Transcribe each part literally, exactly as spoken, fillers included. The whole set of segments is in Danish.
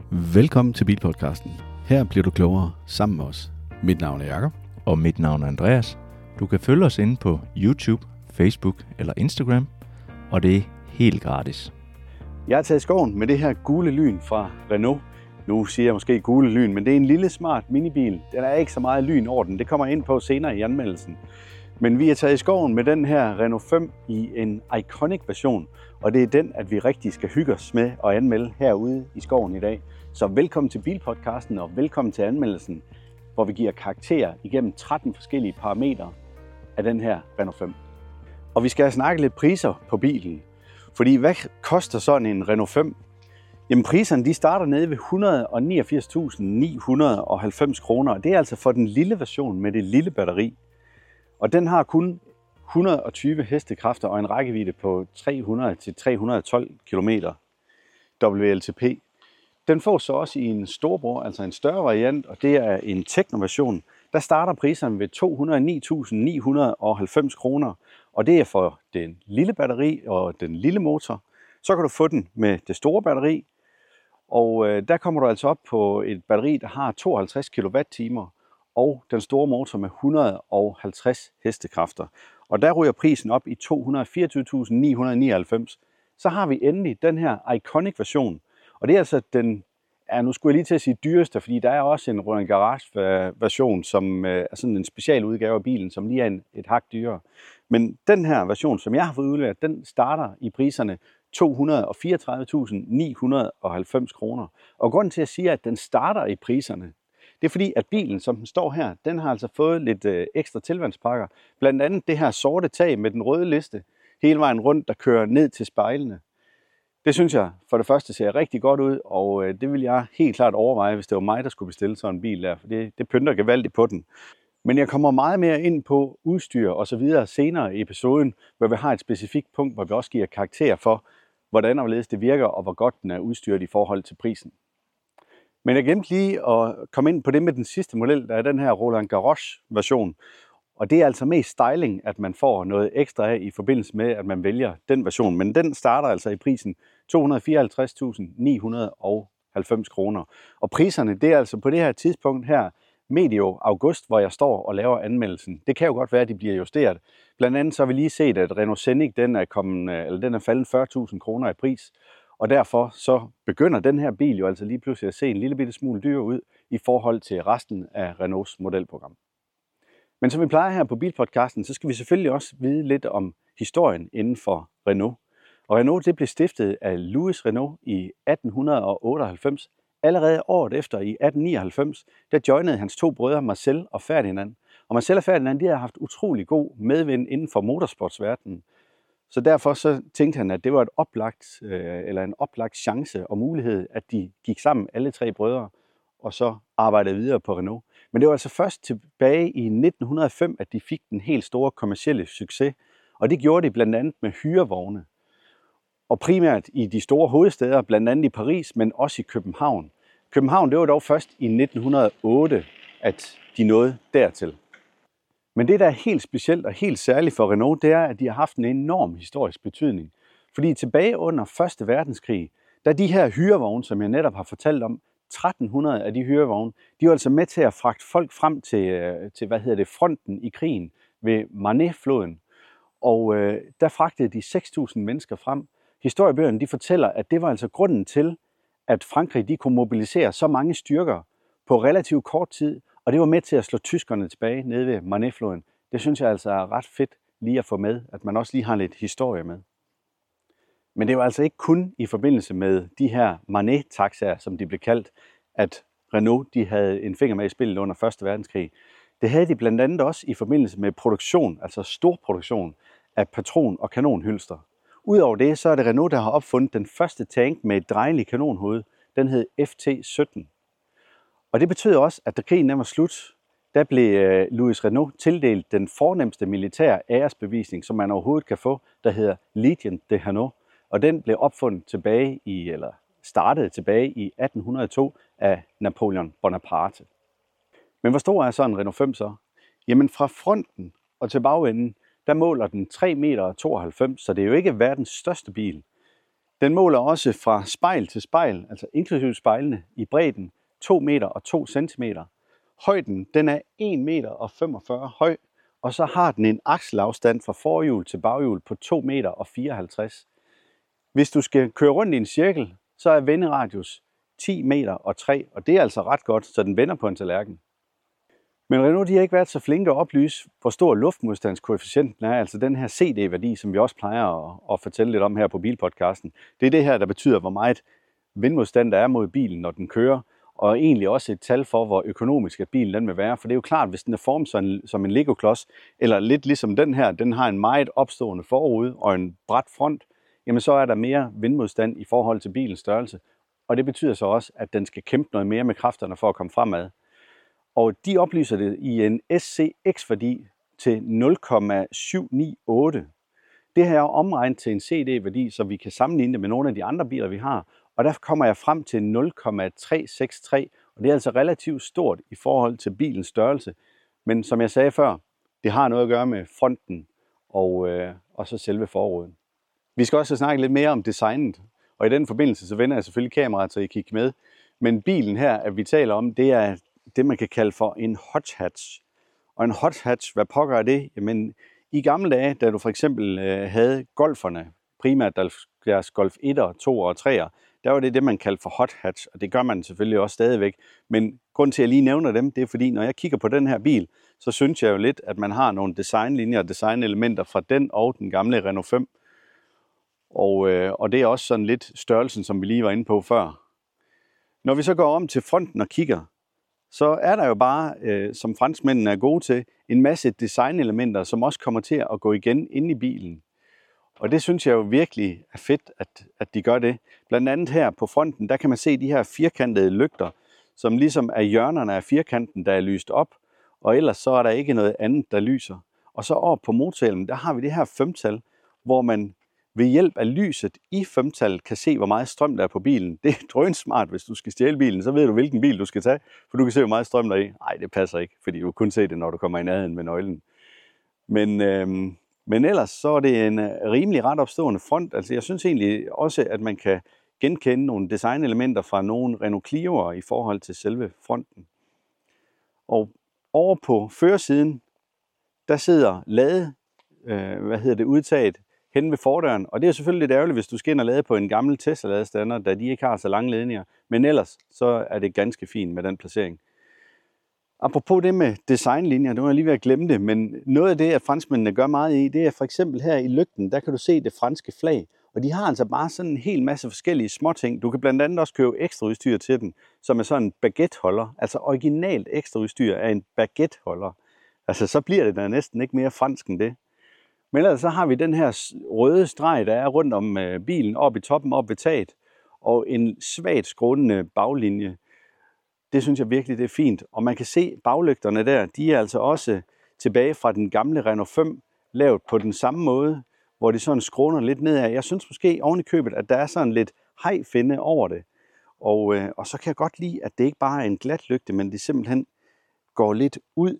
Velkommen til Bilpodcasten. Her bliver du klogere sammen med os. Mit navn er Jakob. Og mit navn er Andreas. Du kan følge os inde på YouTube, Facebook eller Instagram, og det er helt gratis. Jeg har taget i skoven med det her gule lyn fra Renault. Nu siger jeg måske gule lyn, men det er en lille smart minibil. Der er ikke så meget lyn over den. Det kommer ind på senere i anmeldelsen. Men vi er taget i skoven med den her Renault fem i en iconic version, og det er den, at vi rigtig skal hygge os med at anmelde herude i skoven i dag. Så velkommen til Bilpodcasten og velkommen til anmeldelsen, hvor vi giver karakterer igennem tretten forskellige parametre af den her Renault fem. Og vi skal snakke lidt priser på bilen, fordi hvad koster sådan en Renault fem? Jamen priserne de starter nede ved et hundrede og niogfirs tusind ni hundrede og halvfems kroner, og det er altså for den lille version med det lille batteri. Og den har kun et hundrede og tyve hestekræfter og en rækkevidde på tre hundrede til tre hundrede og tolv kilometer W L T P. Den får så også i en storbror, altså en større variant, og det er en Tekno-version. Der starter priserne ved to hundrede og ni tusind ni hundrede og halvfems kroner, og det er for den lille batteri og den lille motor. Så kan du få den med det store batteri, og øh, der kommer du altså op på et batteri, der har tooghalvtreds kilowatt-timer, og den store motor med et hundrede og halvtreds hestekræfter. Og der ryger prisen op i to hundrede og fireogtyve tusind ni hundrede og nioghalvfems. Så har vi endelig den her iconic version, og det er altså den, ja, nu skulle jeg lige til at sige dyreste, fordi der er også en Roland Garage version, som er sådan en special udgave af bilen, som lige er en, et hak dyrere. Men den her version, som jeg har fået udlært, den starter i priserne to hundrede og fireogtredive tusind ni hundrede og halvfems kroner. Og grunden til at sige, at den starter i priserne, det er fordi, at bilen, som den står her, den har altså fået lidt øh, ekstra tilvandspakker. Blandt andet det her sorte tag med den røde liste, hele vejen rundt, der kører ned til spejlene. Det synes jeg for det første ser rigtig godt ud, og øh, det vil jeg helt klart overveje, hvis det var mig, der skulle bestille sådan en bil der, for det, det pynter gevaldigt på den. Men jeg kommer meget mere ind på udstyr og så videre senere i episoden, hvor vi har et specifikt punkt, hvor vi også giver karakter for, hvordan og hvorledes det virker, og hvor godt den er udstyret i forhold til prisen. Men jeg glemte lige at komme ind på det med den sidste model, der er den her Roland Garros version. Og det er altså mest styling, at man får noget ekstra af i forbindelse med, at man vælger den version. Men den starter altså i prisen to hundrede og fireoghalvtreds tusind ni hundrede og halvfems kroner. Og priserne, det er altså på det her tidspunkt her, medio august, hvor jeg står og laver anmeldelsen. Det kan jo godt være, at de bliver justeret. Blandt andet så har vi lige set, at Renault Scenic, den er, kommet, eller den er faldet fyrre tusind kroner i pris. Og derfor så begynder den her bil jo altså lige pludselig at se en lille bitte smule dyr ud i forhold til resten af Renaults modelprogram. Men som vi plejer her på Bilpodcasten, så skal vi selvfølgelig også vide lidt om historien inden for Renault. Og Renault det blev stiftet af Louis Renault i atten otteoghalvfems. Allerede året efter i atten nioghalvfems, der joinede hans to brødre Marcel og Ferdinand. Og Marcel og Ferdinand de har haft utrolig god medvind inden for motorsportsverdenen. Så derfor så tænkte han, at det var et oplagt, øh, eller en oplagt chance og mulighed, at de gik sammen, alle tre brødre, og så arbejdede videre på Renault. Men det var altså først tilbage i nitten hundrede og fem, at de fik den helt store kommercielle succes, og det gjorde de blandt andet med hyrevogne. Og primært i de store hovedstæder, blandt andet i Paris, men også i København. København, det var dog først i nitten hundrede og otte, at de nåede dertil. Men det, der er helt specielt og helt særligt for Renault, det er, at de har haft en enorm historisk betydning. Fordi tilbage under første verdenskrig, der de her hyrevogne, som jeg netop har fortalt om, tretten hundrede af de hyrevogne, de var altså med til at fragte folk frem til, til hvad hedder det, fronten i krigen ved Marne-floden. Og øh, der fragtede de seks tusind mennesker frem. Historiebøgerne de fortæller, at det var altså grunden til, at Frankrig de kunne mobilisere så mange styrker på relativt kort tid, og det var med til at slå tyskerne tilbage nede ved Marne-floden. Det synes jeg altså er ret fedt lige at få med, at man også lige har lidt historie med. Men det var altså ikke kun i forbindelse med de her Marne-taxaer, som de blev kaldt, at Renault de havde en finger med i spillet under første verdenskrig. Det havde de blandt andet også i forbindelse med produktion, altså storproduktion af patron- og kanonhylster. Udover det, så er det Renault, der har opfundet den første tank med et drejeligt kanonhoved. Den hed F T sytten. Og det betød også, at da krigen var slut, der blev Louis Renault tildelt den fornemste militære æresbevisning, som man overhovedet kan få, der hedder Légion d'honneur. Og den blev opfundet tilbage i, eller startede tilbage i atten hundrede og to af Napoleon Bonaparte. Men hvor stor er så en Renault fem så? Jamen fra fronten og til bagenden, der måler den tre komma tooghalvfems meter, så det er jo ikke verdens største bil. Den måler også fra spejl til spejl, altså inklusive spejlene i bredden, to meter og to centimeter. Højden den er en meter og femogfyrre høj, og så har den en akselafstand fra forhjul til baghjul på to meter og fireoghalvtreds. Hvis du skal køre rundt i en cirkel, så er venderadius ti meter og tre, og det er altså ret godt, så den vender på en tallerken. Men Renault de har ikke været så flinke at oplyse, hvor stor luftmodstandskoefficienten er, altså den her C D-værdi, som vi også plejer at, at fortælle lidt om her på Bilpodcasten. Det er det her, der betyder, hvor meget vindmodstand der er mod bilen, når den kører, og egentlig også et tal for, hvor økonomisk at bilen den vil være. For det er jo klart, hvis den er formet som en, som en Lego-klods, eller lidt ligesom den her, den har en meget opstående forrude og en brat front, jamen så er der mere vindmodstand i forhold til bilens størrelse. Og det betyder så også, at den skal kæmpe noget mere med kræfterne for at komme fremad. Og de oplyser det i en S C X-værdi til nul komma syv ni otte. Det her er omregnet til en C D-værdi, så vi kan sammenligne det med nogle af de andre biler, vi har. Og der kommer jeg frem til nul komma tre seks tre, og det er altså relativt stort i forhold til bilens størrelse. Men som jeg sagde før, det har noget at gøre med fronten og, øh, og så selve forruden. Vi skal også snakke lidt mere om designet, og i den forbindelse så vender jeg selvfølgelig kameraet, så I kigger med. Men bilen her, at vi taler om, det er det, man kan kalde for en hot hatch. Og en hot hatch, hvad pokker er det? Jamen, i gamle dage, da du for eksempel øh, havde golferne, primært deres Golf etter, toer og treer, der var det det, man kaldte for hot hatch, og det gør man selvfølgelig også stadigvæk. Men grund til, at jeg lige nævner dem, det er fordi, når jeg kigger på den her bil, så synes jeg jo lidt, at man har nogle designlinjer og designelementer fra den og den gamle Renault fem. Og, øh, og det er også sådan lidt størrelsen, som vi lige var inde på før. Når vi så går om til fronten og kigger, så er der jo bare, øh, som franskmændene er gode til, en masse designelementer, som også kommer til at gå igen inde i bilen. Og det synes jeg jo virkelig er fedt, at, at de gør det. Blandt andet her på fronten, der kan man se de her firkantede lygter, som ligesom er hjørnerne af firkanten, der er lyst op, og ellers så er der ikke noget andet, der lyser. Og så over på motorhjelmen, der har vi det her femtal, hvor man ved hjælp af lyset i femtallet kan se, hvor meget strøm der er på bilen. Det er drønsmart, hvis du skal stjæle bilen, så ved du, hvilken bil du skal tage, for du kan se, hvor meget strøm der er i. Nej, det passer ikke, fordi du kan kun se det, når du kommer i nærheden med nøglen. Men, øhm, men ellers så er det en rimelig ret opstående front. Altså, jeg synes egentlig også, at man kan genkende nogle designelementer fra nogle Renault Clio'er i forhold til selve fronten. Og over på førersiden, der sidder lade, øh, hvad hedder det, udtaget hen ved fordøren, og det er selvfølgelig lidt ærgerligt, hvis du skal ind og lade på en gammel Tesla-ladestander, da de ikke har så lange ledninger, men ellers så er det ganske fint med den placering. Apropos det med designlinjer, nu er jeg lige ved at glemme det, men noget af det, at franskmændene gør meget i, det er for eksempel her i lygten, der kan du se det franske flag, og de har altså bare sådan en hel masse forskellige småting. Du kan blandt andet også købe ekstra udstyr til den, som er sådan en baguetteholder, altså originalt ekstra udstyr er en baguetteholder. Altså så bliver det da næsten ikke mere fransk end det. Men ellers så har vi den her røde streg, der er rundt om bilen, op i toppen, op ved taget, og en svagt skrånende baglinje. Det synes jeg virkelig, det er fint. Og man kan se baglygterne der, de er altså også tilbage fra den gamle Renault fem, lavet på den samme måde, hvor de sådan skråner lidt nedad. Jeg synes måske oven i købet, at der er sådan lidt hajfinde over det. Og, øh, og så kan jeg godt lide, at det ikke bare er en glat lygte, men det simpelthen går lidt ud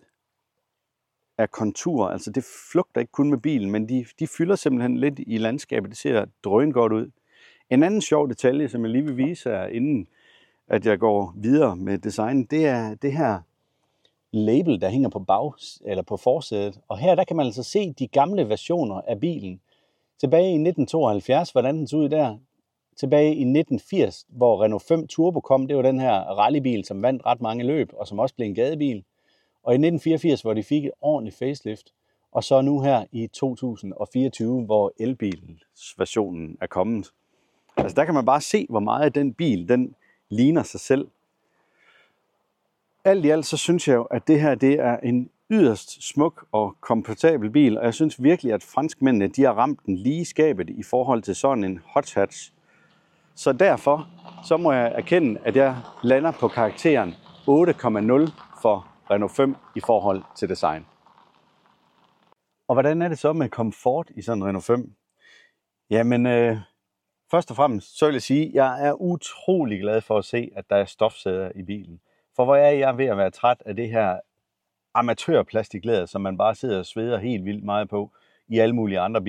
af konturer. Altså det flugter ikke kun med bilen, men de, de fylder simpelthen lidt i landskabet. Det ser drøn godt ud. En anden sjov detalje, som jeg lige vil vise jer, inden at jeg går videre med design, det er det her label, der hænger på bag eller på forsædet. Og her der kan man altså se de gamle versioner af bilen. Tilbage i nitten tooghalvfjerds, hvordan den så ud der. Tilbage i nitten firs, hvor Renault fem Turbo kom, det var den her rallybil, som vandt ret mange løb, og som også blev en gadebil. Og i nitten fireogfirs, hvor de fik et ordentligt facelift. Og så nu her i to tusind fireogtyve, hvor elbilsversionen er kommet. Altså der kan man bare se, hvor meget den bil, den ligner sig selv. Alt i alt så synes jeg jo, at det her det er en yderst smuk og komfortabel bil, og jeg synes virkelig, at franskmændene de har ramt den lige skabet i forhold til sådan en hot hatch. Så derfor så må jeg erkende, at jeg lander på karakteren otte komma nul for Renault fem i forhold til design. Og hvordan er det så med komfort i sådan en Renault fem? Jamen, øh, først og fremmest så vil jeg sige, at jeg er utrolig glad for at se, at der er stofsæder i bilen. For hvor er jeg ved at være træt af det her amatørplastiklæder, som man bare sidder og sveder helt vildt meget på i alle mulige andre biler.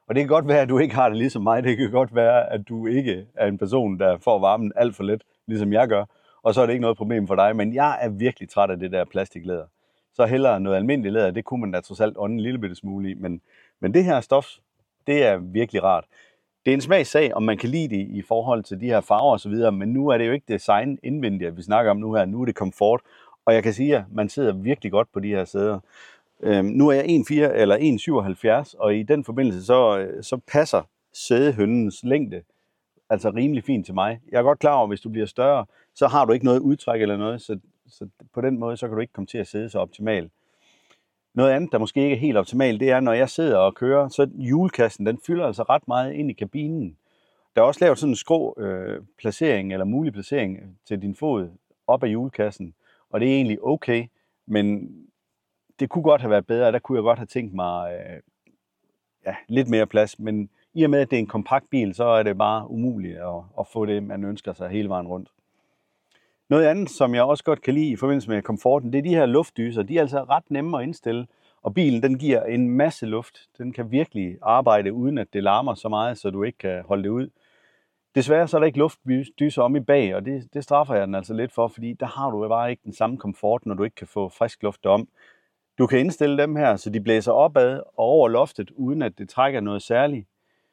Og det kan godt være, at du ikke har det ligesom mig. Det kan godt være, at du ikke er en person, der får varmen alt for let, ligesom jeg gør. Og så er det ikke noget problem for dig. Men jeg er virkelig træt af det der plastiklæder. Så hellere noget almindeligt læder. Det kunne man da trods alt ånde en lille bitte smule i. Men, men det her stof, det er virkelig rart. Det er en smagssag, om man kan lide det i forhold til de her farver og så videre. Men nu er det jo ikke design indvendigt, vi snakker om nu her. Nu er det komfort. Og jeg kan sige, at man sidder virkelig godt på de her sæder. Øhm, nu er jeg en komma fire eller en komma syvoghalvfjerds, og i den forbindelse så, så passer sædehøndens længde altså rimelig fint til mig. Jeg er godt klar over, at hvis du bliver større, så har du ikke noget udtræk eller noget, så, så på den måde så kan du ikke komme til at sidde så optimalt. Noget andet, der måske ikke er helt optimalt, det er, når jeg sidder og kører, så hjulkassen, den fylder altså ret meget ind i kabinen. Der er også lavet sådan en skrå øh, placering, eller mulig placering til din fod op ad hjulkassen, og det er egentlig okay, men det kunne godt have været bedre, der kunne jeg godt have tænkt mig øh, ja, lidt mere plads, men i og med, at det er en kompakt bil, så er det bare umuligt at, at få det, man ønsker sig hele vejen rundt. Noget andet, som jeg også godt kan lide i forbindelse med komforten, det er de her luftdyser. De er altså ret nemme at indstille, og bilen den giver en masse luft. Den kan virkelig arbejde, uden at det larmer så meget, så du ikke kan holde det ud. Desværre så er der ikke luftdyser om i bag, og det, det straffer jeg den altså lidt for, fordi der har du bare ikke den samme komfort, når du ikke kan få frisk luft om. Du kan indstille dem her, så de blæser opad og over loftet, uden at det trækker noget særligt.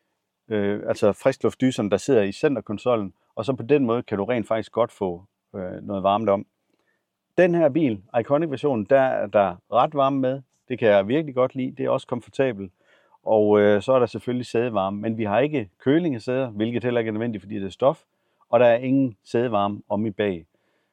Øh, altså friskluftdyserne, der sidder i centerkonsollen, og så på den måde kan du rent faktisk godt få øh, noget varmt om. Den her bil, Iconic-versionen, der er der ret varme med. Det kan jeg virkelig godt lide. Det er også komfortabelt. Og øh, så er der selvfølgelig sædevarme, men vi har ikke køling af sæder, hvilket heller ikke er nødvendigt, fordi det er stof. Og der er ingen sædevarme om i bag.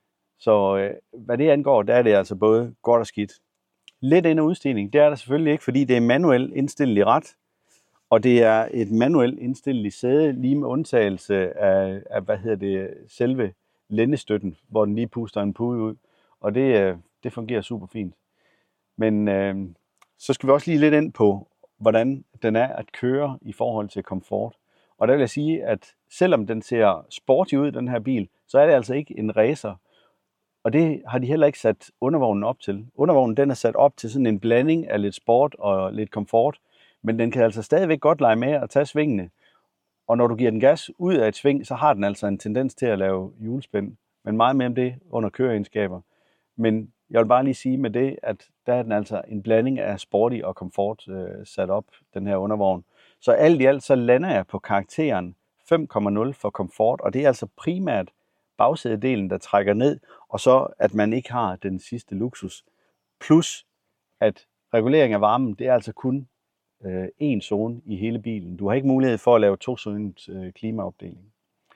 Så øh, hvad det angår, der er det altså både godt og skidt. Lidt ind- og udstigning, det er der selvfølgelig ikke, fordi det er manuelt indstillet i ret. Og det er et manuelt indstillet sæde, lige med undtagelse af, af hvad hedder det, selve lændestøtten, hvor den lige puster en pude ud. Og det, det fungerer super fint. Men øh, så skal vi også lige lidt ind på, hvordan den er at køre i forhold til komfort. Og der vil jeg sige, at selvom den ser sporty ud, den her bil, så er det altså ikke en racer. Og det har de heller ikke sat undervognen op til. Undervognen den er sat op til sådan en blanding af lidt sport og lidt komfort. Men den kan altså stadigvæk godt lege med at tage svingene. Og når du giver den gas ud af et sving, så har den altså en tendens til at lave hjulspænd. Men meget mere om det under køreegenskaber. Men jeg vil bare lige sige med det, at der er den altså en blanding af sporty og komfort øh, sat op, den her undervogn. Så alt i alt så lander jeg på karakteren fem komma nul for komfort. Og det er altså primært bagsædedelen, der trækker ned. Og så at man ikke har den sidste luksus. Plus at regulering af varmen, det er altså kun øh, en zone i hele bilen. Du har ikke mulighed for at lave to zones øh, klimaopdeling.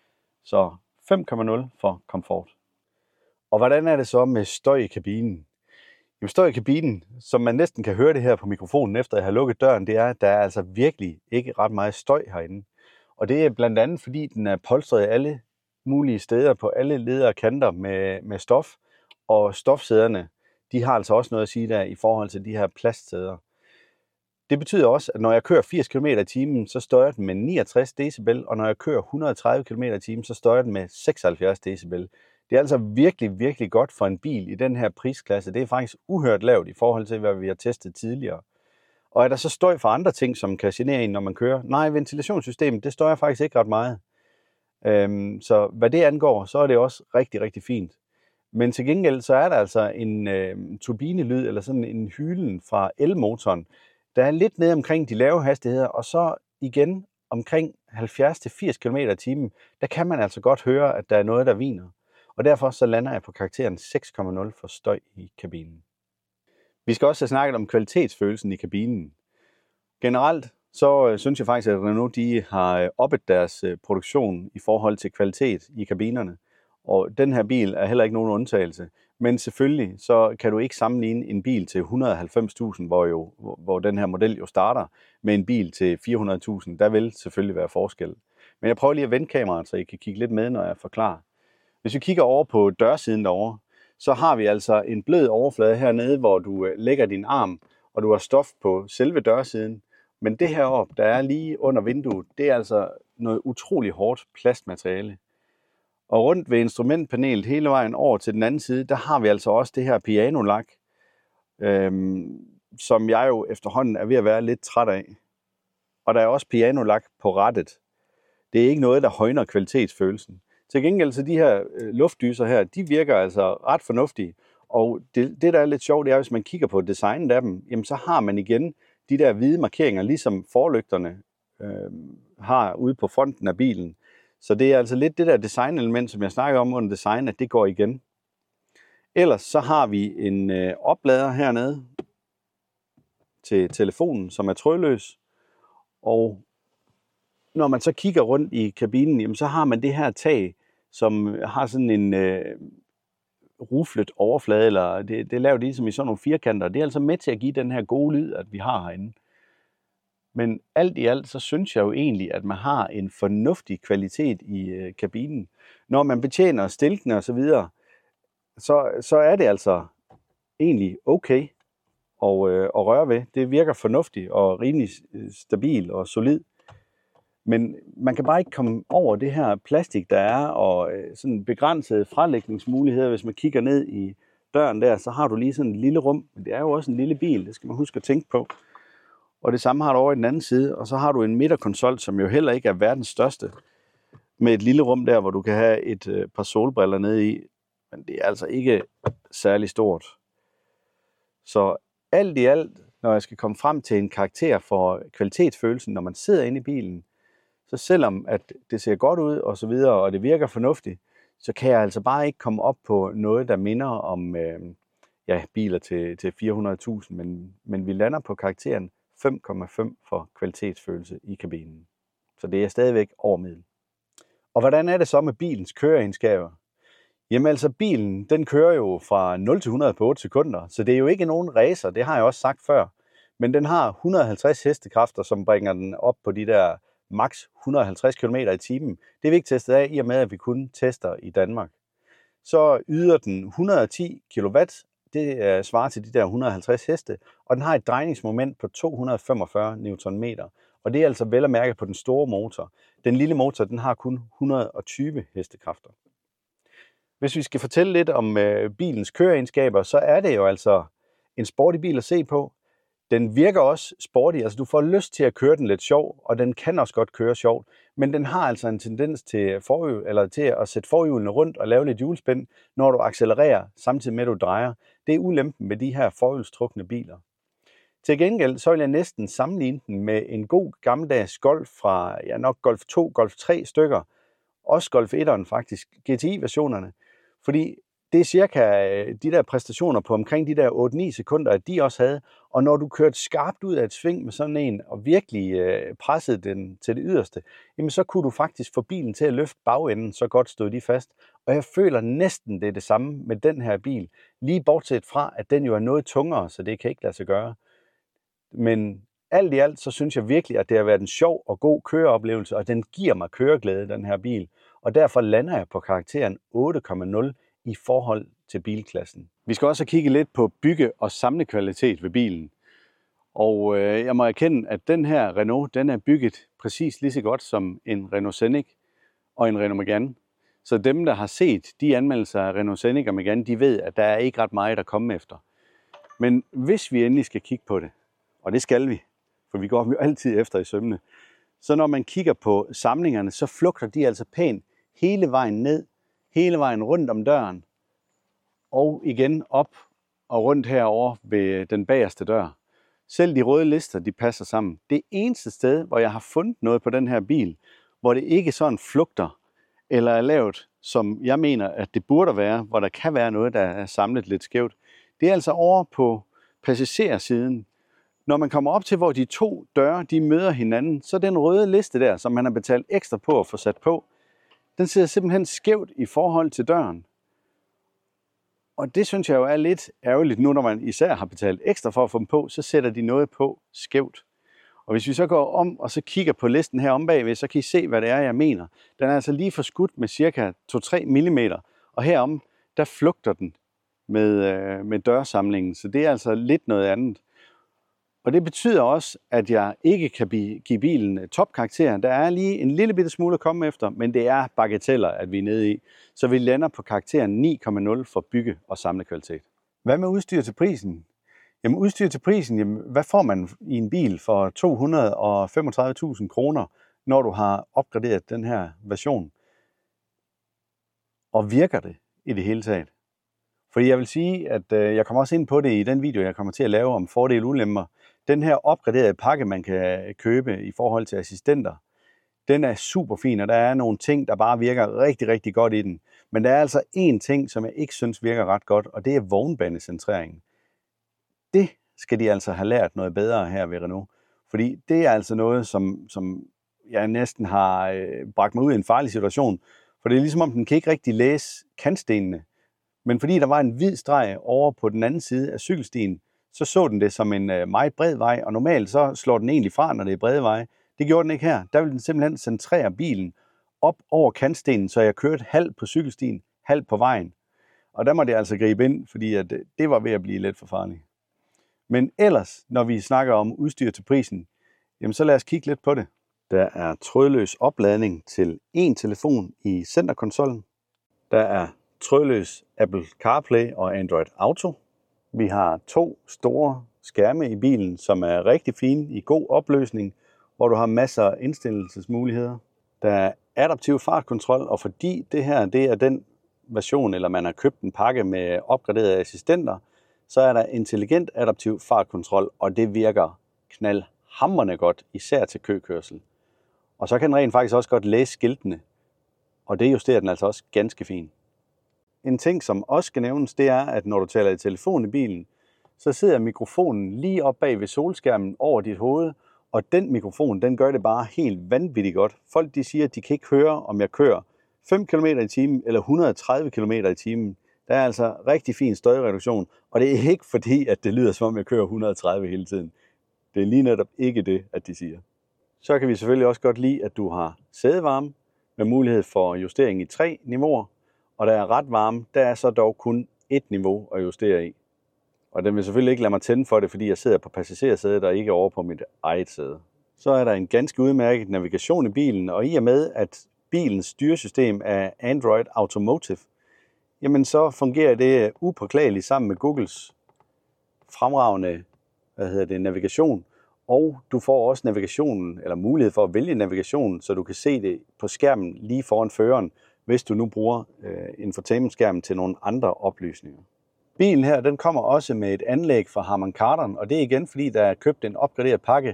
Så fem komma nul for komfort. Og hvordan er det så med støj i kabinen? Jamen støj i kabinen, som man næsten kan høre det her på mikrofonen, efter jeg har lukket døren, det er, at der er altså virkelig ikke ret meget støj herinde. Og det er blandt andet, fordi den er polstret alle mulige steder på alle ledder og kanter med, med stof. Og stofsæderne, de har altså også noget at sige der i forhold til de her plastsæder. Det betyder også, at når jeg kører firs kilometer i timen, så støjer den med niogtres decibel, og når jeg kører et hundrede og tredive kilometer i timen, så støjer den med seksoghalvfjerds decibel. Det er altså virkelig, virkelig godt for en bil i den her prisklasse. Det er faktisk uhørt lavt i forhold til, hvad vi har testet tidligere. Og er der så støj for andre ting, som kan genere en, når man kører? Nej, ventilationssystemet, det støjer faktisk ikke ret meget. Øhm, så hvad det angår, så er det også rigtig, rigtig fint. Men til gengæld, så er der altså en øh, turbinelyd, eller sådan en hylen fra elmotoren, der er lidt nede omkring de lave hastigheder, og så igen omkring halvfjerds til firs kilometer i timen, der kan man altså godt høre, at der er noget, der hviner. Og derfor så lander jeg på karakteren seks komma nul for støj i kabinen. Vi skal også have snakket om kvalitetsfølelsen i kabinen. Generelt så øh, synes jeg faktisk, at Renault de har oppet deres øh, produktion i forhold til kvalitet i kabinerne. Og den her bil er heller ikke nogen undtagelse. Men selvfølgelig så kan du ikke sammenligne en bil til et hundrede og halvfems tusind, hvor, jo, hvor den her model jo starter, med en bil til fire hundrede tusind. Der vil selvfølgelig være forskel. Men jeg prøver lige at vende kameraet, så I kan kigge lidt med, når jeg forklarer. Hvis vi kigger over på dørsiden derovre, så har vi altså en blød overflade hernede, hvor du lægger din arm, og du har stof på selve dørsiden. Men det heroppe, der er lige under vinduet, det er altså noget utrolig hårdt plastmateriale. Og rundt ved instrumentpanelet hele vejen over til den anden side, der har vi altså også det her pianolak, øhm, som jeg jo efterhånden er ved at være lidt træt af. og der er også pianolak på rattet. Det er ikke noget, der højner kvalitetsfølelsen. Til gengæld så de her øh, luftdyser her, de virker altså ret fornuftige. Og det, det der er lidt sjovt, det er, hvis man kigger på designet af dem, jamen så har man igen de der hvide markeringer, ligesom forlygterne øh, har ude på fronten af bilen. Så det er altså lidt det der designelement, som jeg snakker om under design, at det går igen. Ellers så har vi en øh, oplader hernede til telefonen, som er trådløs. Og når man så kigger rundt i kabinen, jamen, så har man det her tag, som har sådan en øh, ruflet overflade, eller det, det er lavet ligesom i sådan nogle firkanter. Det er altså med til at give den her gode lyd, at vi har herinde. Men alt i alt, så synes jeg jo egentlig, at man har en fornuftig kvalitet i øh, kabinen. Når man betjener stilkene og så videre, så, så er det altså egentlig okay at, øh, at røre ved. Det virker fornuftigt og rimelig stabil og solid. Men man kan bare ikke komme over det her plastik, der er, og øh, sådan begrænsede fralægningsmuligheder. Hvis man kigger ned i døren der, så har du lige sådan en lille rum. Men det er jo også en lille bil, det skal man huske at tænke på. Og det samme har du over i den anden side. Og så har du en midterkonsol, som jo heller ikke er verdens største, med et lille rum der, hvor du kan have et øh, par solbriller nede i. Men det er altså ikke særlig stort. Så alt i alt, når jeg skal komme frem til en karakter for kvalitetsfølelsen, når man sidder inde i bilen, så selvom at det ser godt ud og så videre, og det virker fornuftigt, så kan jeg altså bare ikke komme op på noget, der minder om øh, ja, biler til, til fire hundrede tusind, men, men vi lander på karakteren fem komma fem for kvalitetsfølelse i kabinen. Så det er stadigvæk over middel. Og hvordan er det så med bilens køreegenskaber? Jamen altså, bilen den kører jo fra nul til hundrede på otte sekunder, så det er jo ikke nogen racer, det har jeg også sagt før. Men den har et hundrede og halvtreds hestekræfter, som bringer den op på de der maks et hundrede og halvtreds kilometer i timen. Det er vi ikke testet af, i og med at vi kun tester i Danmark. Så yder den et hundrede og ti kilowatt, det svarer til de der et hundrede og halvtreds heste, og den har et drejningsmoment på to hundrede og femogfyrre newtonmeter. Og det er altså vel at mærke på den store motor. Den lille motor, den har kun et hundrede og tyve hestekræfter. Hvis vi skal fortælle lidt om øh, bilens køreegenskaber, så er det jo altså en sporty bil at se på. Den virker også sporty, altså du får lyst til at køre den lidt sjov, og den kan også godt køre sjovt, men den har altså en tendens til, forhjul, eller til at sætte forhjulene rundt og lave lidt hjulspænd, når du accelererer, samtidig med at du drejer. Det er ulempen med de her forhjulstrukne biler. Til gengæld så vil jeg næsten sammenligne den med en god gammeldags Golf fra, ja nok Golf to, Golf tre stykker, også Golf etteren faktisk, G T I-versionerne, fordi det er cirka de der præstationer på omkring de der otte ni sekunder, at de også havde. Og når du kørte skarpt ud af et sving med sådan en, og virkelig øh, pressede den til det yderste, jamen så kunne du faktisk få bilen til at løfte bagenden, så godt stod de fast. Og jeg føler næsten det er det samme med den her bil. Lige bortset fra, at den jo er noget tungere, så det kan ikke lade sig gøre. Men alt i alt, så synes jeg virkelig, at det har været en sjov og god køreoplevelse, og den giver mig køreglæde, den her bil. Og derfor lander jeg på karakteren otte komma nul i forhold til bilklassen. Vi skal også kigge lidt på bygge- og samlekvalitet ved bilen. Og øh, jeg må erkende, at den her Renault, den er bygget præcis lige så godt som en Renault Scenic og en Renault Megane. Så dem, der har set de anmeldelser af Renault Scenic og Megane, de ved, at der er ikke ret meget at komme efter. Men hvis vi endelig skal kigge på det, og det skal vi, for vi går jo altid efter i sømmene, så når man kigger på samlingerne, så flugter de altså pænt hele vejen ned, hele vejen rundt om døren, og igen op og rundt herover ved den bagerste dør. Selv de røde lister, de passer sammen. Det eneste sted, hvor jeg har fundet noget på den her bil, hvor det ikke sådan flugter, eller er lavet, som jeg mener, at det burde være, hvor der kan være noget, der er samlet lidt skævt, det er altså over på passagersiden. Når man kommer op til, hvor de to døre, de møder hinanden, så den røde liste der, som man har betalt ekstra på at få sat på, den sidder simpelthen skævt i forhold til døren. Og det synes jeg jo er lidt ærgerligt nu, når man især har betalt ekstra for at få dem på, så sætter de noget på skævt. Og hvis vi så går om og så kigger på listen her om bagved, så kan I se, hvad det er, jeg mener. Den er altså lige forskudt med cirka to til tre millimeter, og herom, der flugter den med, øh, med dørsamlingen, så det er altså lidt noget andet. Og det betyder også, at jeg ikke kan give bilen topkarakter. Der er lige en lille bitte smule at komme efter, men det er bagateller, at vi er nede i. Så vi lander på karakteren ni komma nul for bygge- og samlekvalitet. Hvad med udstyr til prisen? Jamen udstyr til prisen, jamen, hvad får man i en bil for to hundrede og femogtredive tusind kroner, når du har opgraderet den her version? Og virker det i det hele taget? Fordi jeg vil sige, at øh, jeg kommer også ind på det i den video, jeg kommer til at lave om fordele og ulemper. Den her opgraderede pakke, man kan købe i forhold til assistenter, den er super fin, og der er nogle ting, der bare virker rigtig, rigtig godt i den. Men der er altså én ting, som jeg ikke synes virker ret godt, og det er vognbanecentreringen. Det skal de altså have lært noget bedre her ved Renault. Fordi det er altså noget, som, som jeg næsten har øh, bragt mig ud i en farlig situation. For det er ligesom om, den kan ikke rigtig læse kantstenene. Men fordi der var en hvid streg over på den anden side af cykelstien, så så den det som en øh, meget bred vej, og normalt så slår den egentlig fra, når det er brede veje. Det gjorde den ikke her. Der ville den simpelthen centrere bilen op over kantstenen, så jeg kørte halv på cykelstien, halv på vejen. Og der må det altså gribe ind, fordi at det var ved at blive lidt for farligt. Men ellers, når vi snakker om udstyr til prisen, jamen så lad os kigge lidt på det. Der er trådløs opladning til én telefon i centerkonsollen. Der er trådløs Apple CarPlay og Android Auto. Vi har to store skærme i bilen, som er rigtig fine i god opløsning, hvor du har masser af indstillelsesmuligheder. Der er adaptiv fartkontrol, og fordi det her det er den version, eller man har købt en pakke med opgraderede assistenter, så er der intelligent adaptiv fartkontrol, og det virker knaldhamrende godt, især til køkørsel. Og så kan den rent faktisk også godt læse skiltene, og det justerer den altså også ganske fint. En ting, som også skal nævnes, det er, at når du taler i telefon i bilen, så sidder mikrofonen lige op bag ved solskærmen over dit hoved, og den mikrofon, den gør det bare helt vanvittigt godt. Folk de siger, at de kan ikke høre, om jeg kører fem kilometer i timen eller et hundrede og tredive kilometer i timen. Der er altså rigtig fin støjreduktion, og det er ikke fordi, at det lyder som om jeg kører et hundrede og tredive hele tiden. Det er lige netop ikke det, at de siger. Så kan vi selvfølgelig også godt lide, at du har sædevarme med mulighed for justering i tre niveauer, og der er ret varme, der er så dog kun et niveau at justere i. Og den vil selvfølgelig ikke lade mig tænde for det, fordi jeg sidder på passagersædet og ikke over på mit eget sæde. Så er der en ganske udmærket navigation i bilen, og i og med, at bilens styresystem er Android Automotive, jamen så fungerer det upåklageligt sammen med Googles fremragende hvad hedder det, navigation. Og du får også navigationen, eller mulighed for at vælge navigationen, så du kan se det på skærmen lige foran føreren, hvis du nu bruger øh, infotainmentskærmen til nogle andre oplysninger. Bilen her, den kommer også med et anlæg fra Harman Kardon, og det er igen fordi, der er købt en opgraderet pakke.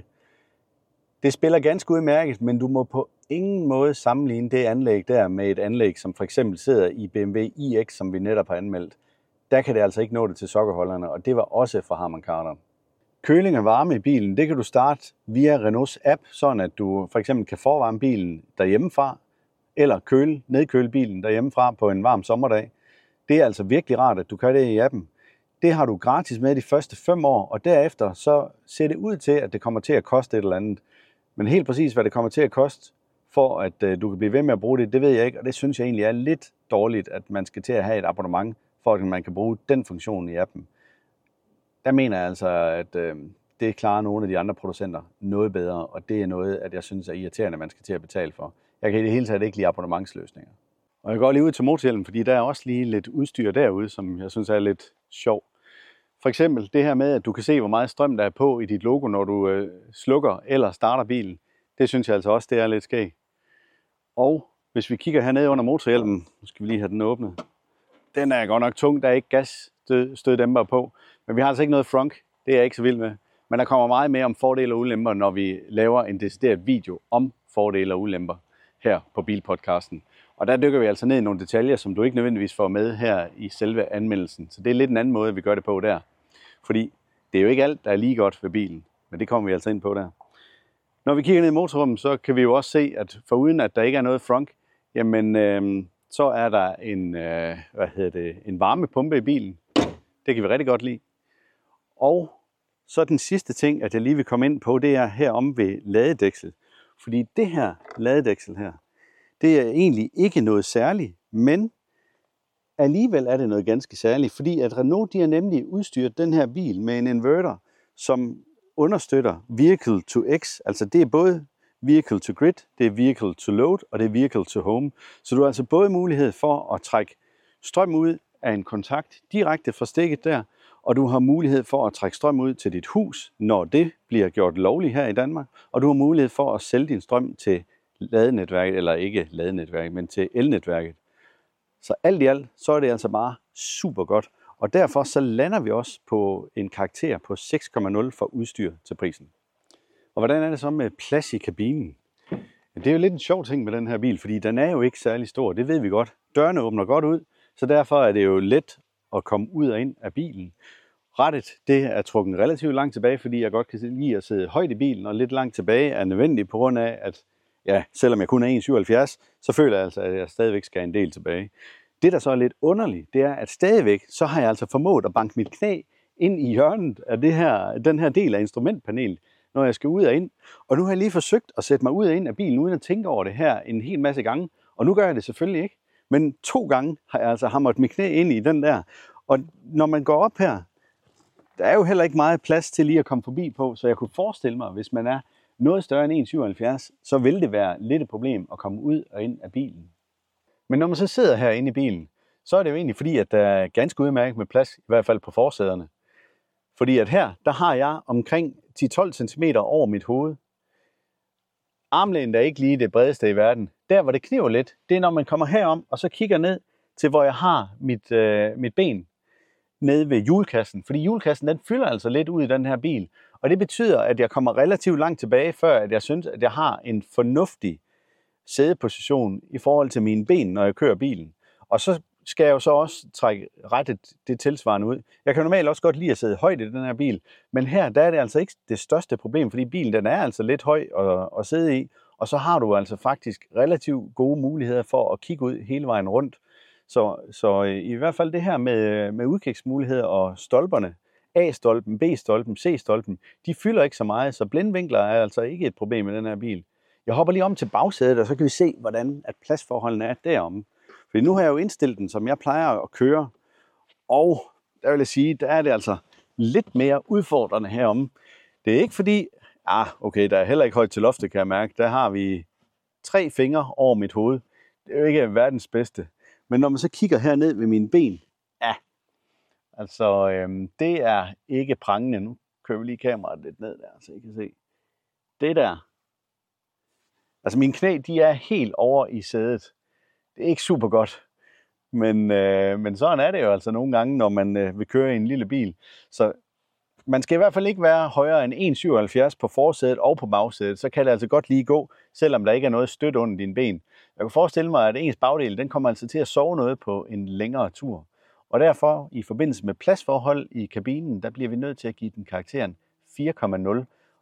Det spiller ganske udmærket, men du må på ingen måde sammenligne det anlæg der med et anlæg, som for eksempel sidder i B M W i X, som vi netop har anmeldt. Der kan det altså ikke nå det til sokkerholderne, og det var også fra Harman Kardon. Køling og varme i bilen, det kan du starte via Renaults app, sådan at du for eksempel kan forvarme bilen derhjemmefra, eller køle, nedkøle bilen derhjemmefra på en varm sommerdag. Det er altså virkelig rart, at du kan det i appen. Det har du gratis med de første fem år, og derefter så ser det ud til, at det kommer til at koste et eller andet. Men helt præcis, hvad det kommer til at koste, for at uh, du kan blive ved med at bruge det, det ved jeg ikke, og det synes jeg egentlig er lidt dårligt, at man skal til at have et abonnement, for at man kan bruge den funktion i appen. Der mener jeg altså, at uh, det klarer nogle af de andre producenter noget bedre, og det er noget, at jeg synes er irriterende, at man skal til at betale for. Jeg kan i det hele taget ikke lide abonnementsløsninger. Og jeg går lige ud til Motorhjelmen, fordi der er også lige lidt udstyr derude, som jeg synes er lidt sjov. For eksempel det her med, at du kan se, hvor meget strøm der er på i dit logo, når du øh, slukker eller starter bilen. Det synes jeg altså også, det er lidt skægt. Og hvis vi kigger hernede under motorhjelmen, nu skal vi lige have den åbnet. Den er godt nok tung, der er ikke gasstøddæmper på. Men vi har altså ikke noget frunk, det er jeg ikke så vild med. Men der kommer meget mere om fordele og ulemper, når vi laver en decideret video om fordele og ulemper her på Bilpodcasten. Og der dykker vi altså ned i nogle detaljer, som du ikke nødvendigvis får med her i selve anmeldelsen. Så det er lidt en anden måde, vi gør det på der. Fordi det er jo ikke alt, der er lige godt ved bilen. Men det kommer vi altså ind på der. Når vi kigger ned i motorrummet, så kan vi jo også se, at foruden at der ikke er noget frunk, jamen øh, så er der en, øh, hvad hedder det, en varmepumpe i bilen. Det kan vi rigtig godt lide. Og så den sidste ting, at jeg lige vil komme ind på, det er herom ved ladedæksel. Fordi det her ladedæksel her, det er egentlig ikke noget særligt, men alligevel er det noget ganske særligt, fordi at Renault de har nemlig udstyret den her bil med en inverter, som understøtter Vehicle to X, altså det er både Vehicle to Grid, det er Vehicle to Load og det er Vehicle to Home. Så du har altså både mulighed for at trække strøm ud af en kontakt direkte fra stikket der, og du har mulighed for at trække strøm ud til dit hus, når det bliver gjort lovligt her i Danmark, og du har mulighed for at sælge din strøm til ladenetværket, eller ikke ladenetværket, men til elnetværket. Så alt i alt, så er det altså bare super godt, og derfor så lander vi også på en karakter på seks komma nul for udstyr til prisen. Og hvordan er det så med plads i kabinen? Det er jo lidt en sjov ting med den her bil, fordi den er jo ikke særlig stor, det ved vi godt. Dørene åbner godt ud, så derfor er det jo let at komme ud og ind af bilen. Rattet, det er trukket relativt langt tilbage, fordi jeg godt kan lide at sidde højt i bilen, og lidt langt tilbage er nødvendigt på grund af, at ja, selvom jeg kun er en komma syvoghalvfjerds, så føler jeg altså, at jeg stadigvæk skal en del tilbage. Det, der så er lidt underligt, det er, at stadigvæk, så har jeg altså formået at banke mit knæ ind i hjørnet af det her, den her del af instrumentpanelet, når jeg skal ud og ind. Og nu har jeg lige forsøgt at sætte mig ud og ind af bilen, uden at tænke over det her en hel masse gange. Og nu gør jeg det selvfølgelig ikke. Men to gange har jeg altså hamret mit knæ ind i den der. Og når man går op her, der er jo heller ikke meget plads til lige at komme forbi på, så jeg kunne forestille mig, hvis man er noget større end en komma syvoghalvfjerds, så vil det være lidt et problem at komme ud og ind af bilen. Men når man så sidder herinde i bilen, så er det jo egentlig fordi, at der er ganske udmærket med plads, i hvert fald på forsæderne. Fordi at her, der har jeg omkring ti til tolv centimeter over mit hoved. Armlænet er ikke lige det bredeste i verden. Der, hvor det kniver lidt, det er, når man kommer herom, og så kigger ned til, hvor jeg har mit, øh, mit ben nede ved hjulkassen. Fordi hjulkassen, den fylder altså lidt ud i den her bil. Og det betyder, at jeg kommer relativt langt tilbage, før at jeg synes, at jeg har en fornuftig sædeposition i forhold til mine ben, når jeg kører bilen. Og så skal jeg jo så også trække rettet det tilsvarende ud. Jeg kan normalt også godt lide at sidde højt i den her bil, men her der er det altså ikke det største problem, fordi bilen den er altså lidt høj at, at sidde i, og så har du altså faktisk relativt gode muligheder for at kigge ud hele vejen rundt. Så, så i hvert fald det her med, med udkigsmuligheder og stolperne, A-stolpen, B-stolpen, C-stolpen, de fylder ikke så meget, så blindvinkler er altså ikke et problem i den her bil. Jeg hopper lige om til bagsædet, og så kan vi se, hvordan at pladsforholdene er deromme. Fordi nu har jeg jo indstillet den, som jeg plejer at køre, og der vil jeg sige, der er det altså lidt mere udfordrende heromme. Det er ikke fordi, ah, okay, der er heller ikke højt til loftet, kan jeg mærke. Der har vi tre fingre over mit hoved. Det er jo ikke verdens bedste. Men når man så kigger herned ved mine ben, ja, altså øhm, det er ikke prangende. Nu kører vi lige kameraet lidt ned der, så I kan se. Det der. Altså mine knæ, de er helt over i sædet. Det er ikke super godt, men, øh, men sådan er det jo altså nogle gange, når man øh, vil køre i en lille bil. Så man skal i hvert fald ikke være højere end en komma syvoghalvfjerds på forsædet og på bagsædet. Så kan det altså godt lige gå, selvom der ikke er noget støt under dine ben. Jeg kan forestille mig, at ens bagdel den kommer altså til at sove noget på en længere tur. Og derfor, i forbindelse med pladsforhold i kabinen, der bliver vi nødt til at give den karakteren fire komma nul.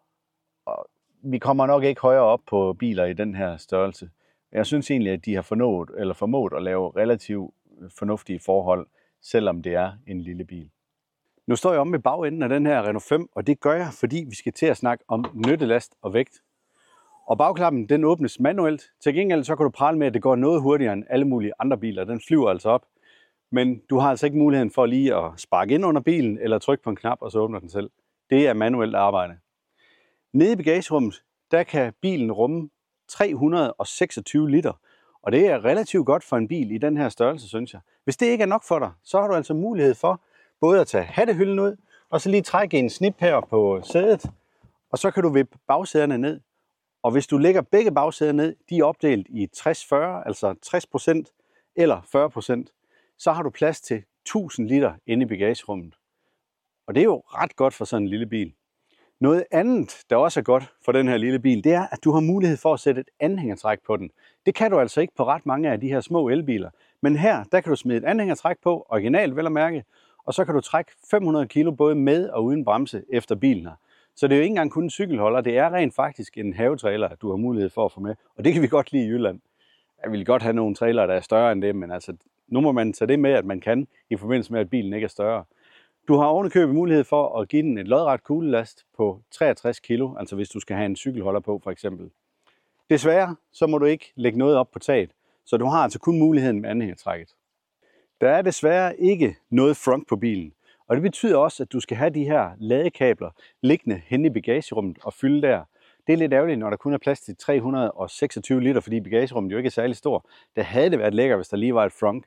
Og vi kommer nok ikke højere op på biler i den her størrelse. Jeg synes egentlig, at de har fornået, eller formået at lave relativt fornuftige forhold, selvom det er en lille bil. Nu står jeg om ved bagenden af den her Renault fem, og det gør jeg, fordi vi skal til at snakke om nyttelast og vægt. Og bagklappen, den åbnes manuelt. Til gengæld så kan du prale med, at det går noget hurtigere end alle mulige andre biler. Den flyver altså op. Men du har altså ikke muligheden for lige at sparke ind under bilen, eller trykke på en knap, og så åbner den selv. Det er manuelt arbejde. Nede i bagagerummet, der kan bilen rumme tre hundrede og seksogtyve liter. Og det er relativt godt for en bil i den her størrelse, synes jeg. Hvis det ikke er nok for dig, så har du altså mulighed for både at tage hattehylden ud, og så lige trække en snip her på sædet, og så kan du vippe bagsæderne ned. Og hvis du lægger begge bagsæder ned, de er opdelt i tres fyrre, altså tres procent eller fyrre procent, så har du plads til tusind liter inde i bagagerummet. Og det er jo ret godt for sådan en lille bil. Noget andet, der også er godt for den her lille bil, det er, at du har mulighed for at sætte et anhængertræk på den. Det kan du altså ikke på ret mange af de her små elbiler. Men her, der kan du smide et anhængertræk på, originalt vel at mærke, og så kan du trække fem hundrede kilo både med og uden bremse efter bilen her. Så det er jo ikke engang kun en cykelholder, det er rent faktisk en havetrailer, du har mulighed for at få med. Og det kan vi godt lide i Jylland. Jeg vil godt have nogle trailer, der er større end det, men altså, nu må man tage det med, at man kan, i forbindelse med, at bilen ikke er større. Du har ovenikøbet mulighed for at give den et lodret kuglelast på treogtres kilo, altså hvis du skal have en cykelholder på for eksempel. Desværre så må du ikke lægge noget op på taget, så du har altså kun muligheden med anhængertrækket. Der er desværre ikke noget front på bilen, og det betyder også, at du skal have de her ladekabler liggende henne i bagagerummet og fylde der. Det er lidt ærgerligt, når der kun er plads til tre hundrede og seksogtyve liter, fordi bagagerummet jo ikke er særlig stor. Der havde det været lækkert, hvis der lige var et front.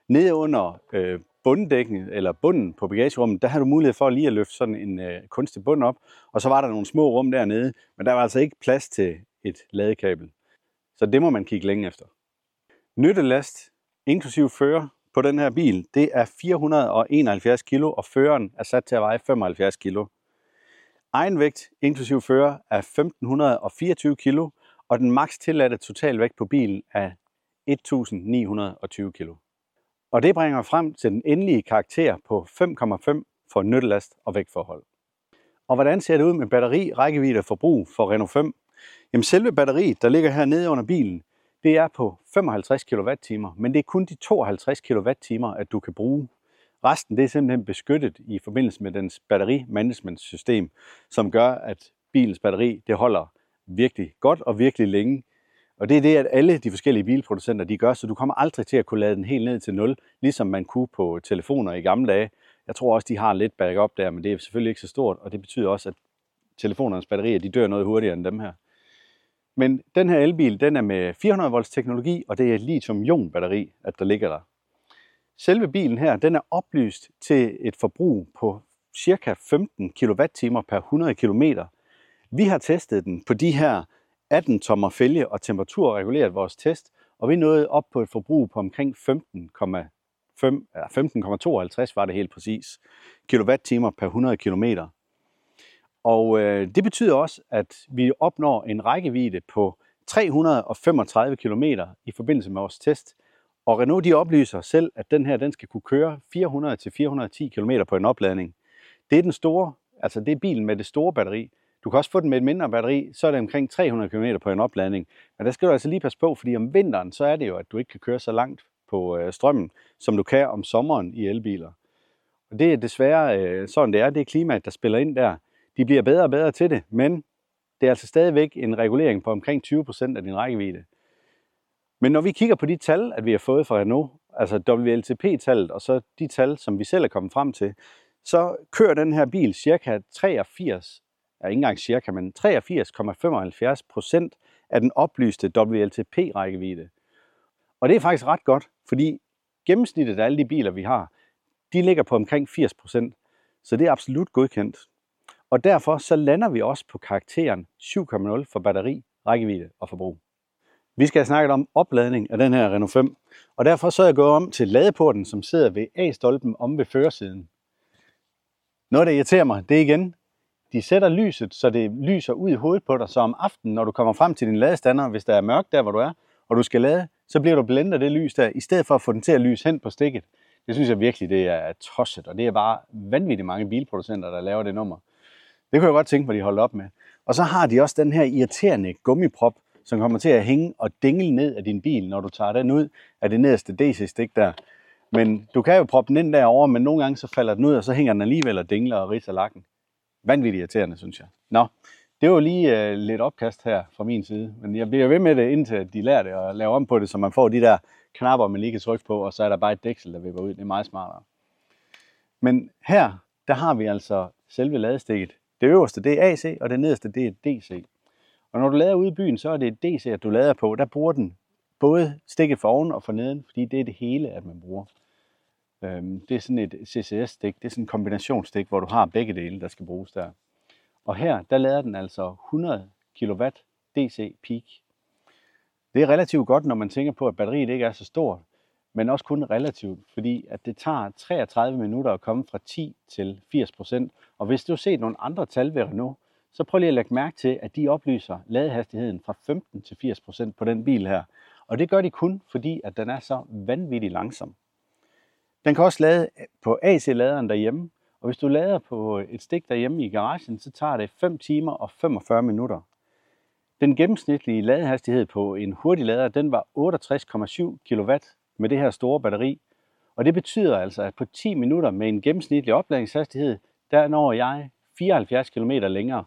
Nede under øh, bunddækken, eller bunden på bagagerummet, der har du mulighed for lige at løfte sådan en øh, kunstig bund op, og så var der nogle små rum dernede, men der var altså ikke plads til et ladekabel. Så det må man kigge længe efter. Nyttelast, inklusiv fører på den her bil, det er fire hundrede og enoghalvfjerds kilo, og føreren er sat til at veje femoghalvfjerds kilo. Egenvægt, inklusiv fører, er femten hundrede og fireogtyve kilo, og den maks tilladte totalvægt på bilen er et tusind ni hundrede og tyve kilo. Og det bringer frem til den endelige karakter på fem komma fem for nyttelast og vægtforhold. Og hvordan ser det ud med batteri, rækkevidde og forbrug for Renault fem? Jamen selve batteriet, der ligger her nede under bilen, det er på femoghalvtreds kilowatt-timer, men det er kun de tooghalvtreds kilowatt-timer, at du kan bruge. Resten det er simpelthen beskyttet i forbindelse med dens batterimanagementsystem, som gør, at bilens batteri det holder virkelig godt og virkelig længe. Og det er det, at alle de forskellige bilproducenter de gør, så du kommer aldrig til at kunne lade den helt ned til nul, ligesom man kunne på telefoner i gamle dage. Jeg tror også, de har lidt backup der, men det er selvfølgelig ikke så stort, og det betyder også, at telefonernes batterier de dør noget hurtigere end dem her. Men den her elbil, den er med fire hundrede volts teknologi, og det er et lithium-ion batteri, at der ligger der. Selve bilen her, den er oplyst til et forbrug på cirka femten kilowatt-timer per hundrede kilometer. Vi har testet den på de her atten tommer fælge og temperaturreguleret vores test, og vi nåede op på et forbrug på omkring femten komma tooghalvtreds var det helt præcis, kilowatt-timer per hundrede kilometer. Og øh, det betyder også, at vi opnår en rækkevidde på tre hundrede og femogtredive kilometer i forbindelse med vores test. Og Renault de oplyser selv, at den her den skal kunne køre fire hundrede til fire hundrede og ti kilometer på en opladning. Det er den store, altså det er bilen med det store batteri. Du kan også få den med et mindre batteri, så er det omkring tre hundrede kilometer på en opladning. Men der skal du altså lige passe på, fordi om vinteren, så er det jo, at du ikke kan køre så langt på øh, strømmen, som du kan om sommeren i elbiler. Og det er desværre øh, sådan det er, det er klimaet, der spiller ind der. De bliver bedre og bedre til det, men det er altså stadigvæk en regulering på omkring tyve procent af din rækkevidde. Men når vi kigger på de tal, at vi har fået fra Renault, altså W L T P-tallet, og så de tal, som vi selv er kommet frem til, så kører den her bil cirka treogfirs, ja ikke engang cirka, men treogfirs komma femoghalvfjerds procent af den oplyste W L T P-rækkevidde. Og det er faktisk ret godt, fordi gennemsnittet af alle de biler, vi har, de ligger på omkring firs procent, så det er absolut godkendt. Og derfor så lander vi også på karakteren syv komma nul for batteri, rækkevidde og forbrug. Vi skal have snakket om opladning af den her Renault fem, og derfor så er jeg gået om til ladeporten, som sidder ved A-stolpen om ved førersiden. Noget, der irriterer mig, det er igen, de sætter lyset, så det lyser ud i hovedet på dig, så om aftenen, når du kommer frem til din ladestander, hvis der er mørkt der, hvor du er, og du skal lade, så bliver du blændet af det lys der, i stedet for at få den til at lyse hen på stikket. Det synes jeg virkelig, det er tosset, og det er bare vanvittigt mange bilproducenter, der laver det nummer. Det kunne jeg godt tænke mig, de holder op med. Og så har de også den her irriterende gummiprop, som kommer til at hænge og dingle ned af din bil, når du tager den ud af det nederste D C-stik der. Men du kan jo proppe den ind derovre, men nogle gange så falder den ud, og så hænger den alligevel og dingler og ridser lakken. Vanvittigt irriterende, synes jeg. Nå, det var lige uh, lidt opkast her fra min side, men jeg bliver ved med det, indtil de lærer det og laver om på det, så man får de der knapper, man lige kan trykke på, og så er der bare et dæksel, der vipper ud. Det er meget smartere. Men her, der har vi altså selve ladestikket. Det øverste, det er A C, og det nederste, det er D C. Og når du lader ude i byen, så er det D C, at du lader på. Der bruger den både stikket for oven og for neden, fordi det er det hele, at man bruger. Det er sådan et C C S-stik, det er sådan en kombinationsstik, hvor du har begge dele, der skal bruges der. Og her, der lader den altså hundrede kilowatt D C peak. Det er relativt godt, når man tænker på, at batteriet ikke er så stort, men også kun relativt, fordi at det tager treogtredive minutter at komme fra ti til firs procent. Og hvis du har set nogle andre tal ved Renault, så prøv lige at lægge mærke til, at de oplyser ladehastigheden fra femten til firs procent på den bil her. Og det gør de kun, fordi at den er så vanvittigt langsom. Den kan også lade på A C-laderen derhjemme, og hvis du lader på et stik derhjemme i garagen, så tager det fem timer og femogfyrre minutter. Den gennemsnitlige ladehastighed på en hurtiglader, den var otteogtres komma syv kilowatt med det her store batteri. Og det betyder altså, at på ti minutter med en gennemsnitlig opladningshastighed, der når jeg fireoghalvfjerds kilometer længere.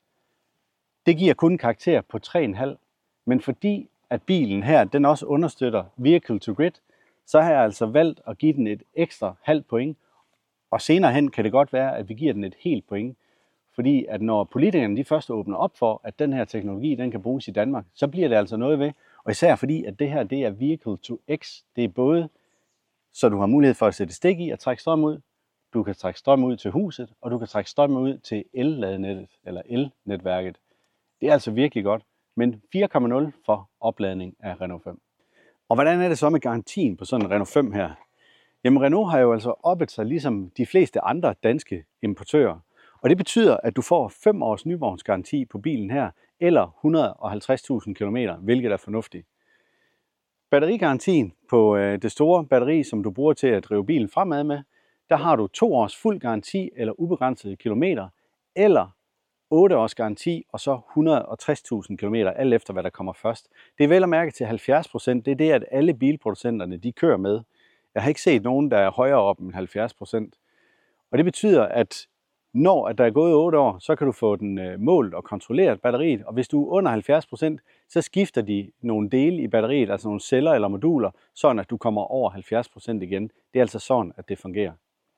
Det giver kun karakter på tre komma fem, men fordi at bilen her, den også understøtter Vehicle to Grid, så har jeg altså valgt at give den et ekstra halvt point, og senere hen kan det godt være, at vi giver den et helt point, fordi at når politikerne de først åbner op for, at den her teknologi den kan bruges i Danmark, så bliver det altså noget ved, og især fordi at det her det er Vehicle to X, det er både så du har mulighed for at sætte stik i og trække strøm ud. Du kan trække strøm ud til huset, og du kan trække strøm ud til el-ladenettet eller elnetværket. Det er altså virkelig godt, men fire komma nul for opladning af Renault fem. Og hvordan er det så med garantien på sådan en Renault fem her? Jamen Renault har jo altså oppet sig ligesom de fleste andre danske importører. Og det betyder, at du får fem års nyvognsgaranti på bilen her, eller et hundrede og halvtreds tusind kilometer, hvilket er fornuftigt. Batterigarantien på det store batteri, som du bruger til at drive bilen fremad med, der har du to års fuld garanti eller ubegrænsede kilometer, eller otte års garanti og så et hundrede og tres tusind kilometer, alt efter hvad der kommer først. Det er vel at mærke til halvfjerds procent, det er det, at alle bilproducenterne de kører med. Jeg har ikke set nogen, der er højere op end halvfjerds procent. Og det betyder, at når at der er gået otte år, så kan du få den målt og kontrolleret batteriet, og hvis du er under halvfjerds procent, så skifter de nogle dele i batteriet, altså nogle celler eller moduler, sådan at du kommer over halvfjerds procent igen. Det er altså sådan, at det fungerer.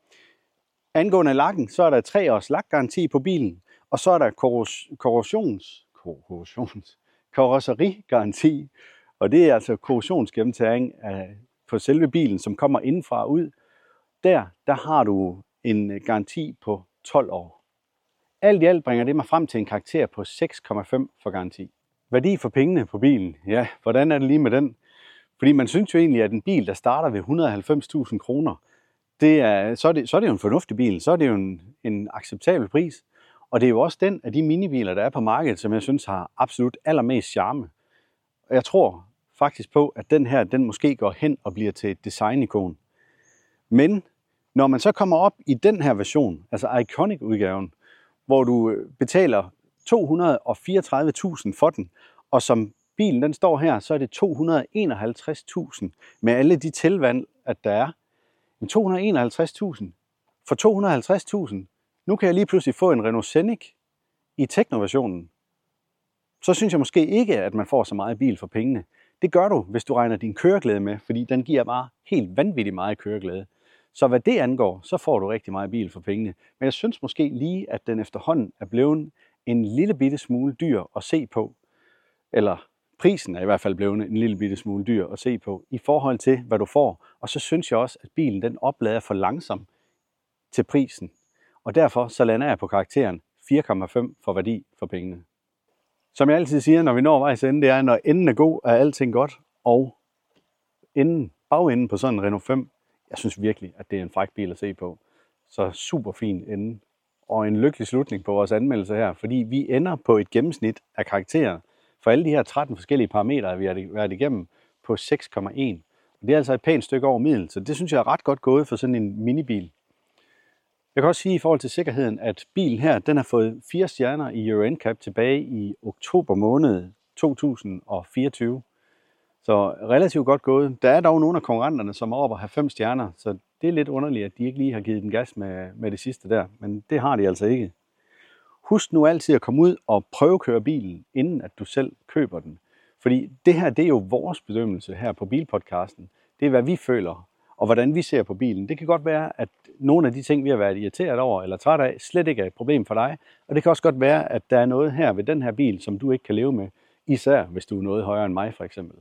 Angående lakken, så er der tre års lakgaranti på bilen, og så er der korros- korrosions, korrosions, karosserigaranti, og det er altså korrosionsgennemtæring af, på selve bilen, som kommer indenfra og ud. Der, der har du en garanti på tolv år. Alt i alt bringer det mig frem til en karakter på seks komma fem for garanti. Værdi for pengene på bilen, ja, hvordan er det lige med den? Fordi man synes jo egentlig, at en bil, der starter ved et hundrede og halvfems tusind kroner, det er, så, er det, så er det jo en fornuftig bil, så er det jo en, en acceptabel pris. Og det er jo også den af de minibiler, der er på markedet, som jeg synes har absolut allermest charme. Og jeg tror faktisk på, at den her, den måske går hen og bliver til et designikon. Men når man så kommer op i den her version, altså Iconic-udgaven, hvor du betaler to hundrede og fireogtredive tusind for den, og som bilen den står her, så er det to hundrede og enoghalvtreds tusind med alle de tilvalg, at der er. Men to hundrede og enoghalvtreds tusind. For to hundrede og halvtreds tusind, nu kan jeg lige pludselig få en Renault Scenic i Tekno-versionen. Så synes jeg måske ikke, at man får så meget bil for pengene. Det gør du, hvis du regner din køreglæde med, fordi den giver bare helt vanvittigt meget køreglæde. Så hvad det angår, så får du rigtig meget bil for pengene. Men jeg synes måske lige, at den efterhånden er blevet en lille bitte smule dyr at se på. Eller prisen er i hvert fald blevet en lille bitte smule dyr at se på i forhold til, hvad du får. Og så synes jeg også, at bilen den oplader for langsom til prisen. Og derfor så lander jeg på karakteren fire komma fem for værdi for pengene. Som jeg altid siger, når vi når vejs ende, det er, når enden er god, er alting godt. Og enden, bagenden på sådan en Renault fem, jeg synes virkelig, at det er en fræk bil at se på. Så super fin ende. Og en lykkelig slutning på vores anmeldelse her, fordi vi ender på et gennemsnit af karakterer for alle de her tretten forskellige parametre, vi har været igennem på seks komma en. Og det er altså et pænt stykke over middel, så det synes jeg er ret godt gået for sådan en minibil. Jeg kan også sige i forhold til sikkerheden, at bilen her den har fået fire stjerner i Euro N C A P tilbage i oktober måned to tusind og fireogtyve. Så relativt godt gået. Der er dog nogle af konkurrenterne, som er oppe at have fem stjerner, så det er lidt underligt, at de ikke lige har givet den gas med, med det sidste der, men det har de altså ikke. Husk nu altid at komme ud og prøvekøre bilen, inden at du selv køber den. Fordi det her, det er jo vores bedømmelse her på Bilpodcasten. Det er, hvad vi føler, og hvordan vi ser på bilen. Det kan godt være, at nogle af de ting, vi har været irriteret over eller træt af, slet ikke er et problem for dig. Og det kan også godt være, at der er noget her ved den her bil, som du ikke kan leve med, især hvis du er noget højere end mig for eksempel.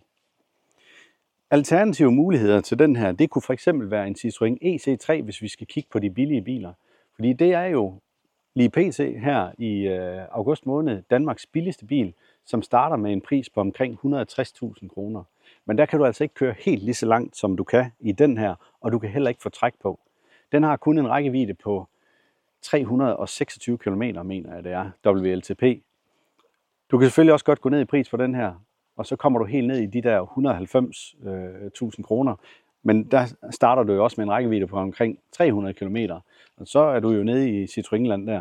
Alternative muligheder til den her, det kunne for eksempel være en Citroën E C tre, hvis vi skal kigge på de billige biler. Fordi det er jo lige pt. Her i øh, august måned Danmarks billigste bil, som starter med en pris på omkring et hundrede og tres tusind kroner. Men der kan du altså ikke køre helt lige så langt, som du kan i den her, og du kan heller ikke få træk på. Den har kun en rækkevidde på tre hundrede og seksogtyve kilometer, mener jeg det er, W L T P. Du kan selvfølgelig også godt gå ned i pris for den her, og så kommer du helt ned i de der et hundrede og halvfems tusind kroner. Men der starter du jo også med en rækkevidde på omkring tre hundrede kilometer, og så er du jo nede i Citroën-land der.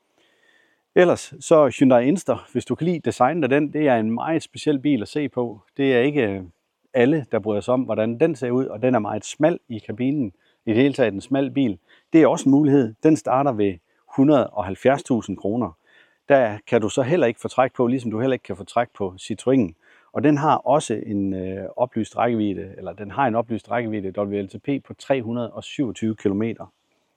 Ellers så Hyundai Inster, hvis du kan lide designet af den, det er en meget speciel bil at se på. Det er ikke alle, der bryder sig om, hvordan den ser ud, og den er meget smal i kabinen. I det hele taget en smal bil. Det er også en mulighed. Den starter ved et hundrede og halvfjerds tusind kroner. Der kan du så heller ikke få træk på, ligesom du heller ikke kan få træk på Citroën. Og den har også en øh, oplyst rækkevidde, eller den har en oplyst rækkevidde W L T P på tre hundrede og syvogtyve kilometer.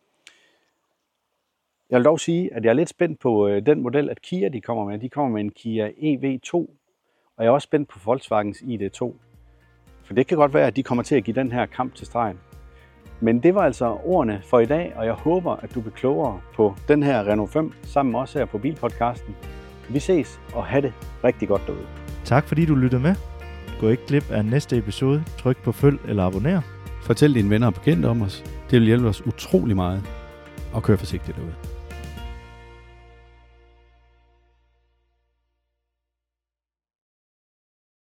Jeg vil dog sige, at jeg er lidt spændt på øh, den model, at Kia de kommer med. De kommer med en Kia E V to, og jeg er også spændt på Volkswagens I D to. For det kan godt være, at de kommer til at give den her kamp til stregen. Men det var altså ordene for i dag, og jeg håber, at du bliver klogere på den her Renault fem, sammen med os her på Bilpodcasten. Vi ses, og have det rigtig godt derude. Tak fordi du lyttede med. Gå ikke glip af næste episode. Tryk på følg eller abonner. Fortæl dine venner og bekendte om os. Det vil hjælpe os utrolig meget. Og kør forsigtigt derude.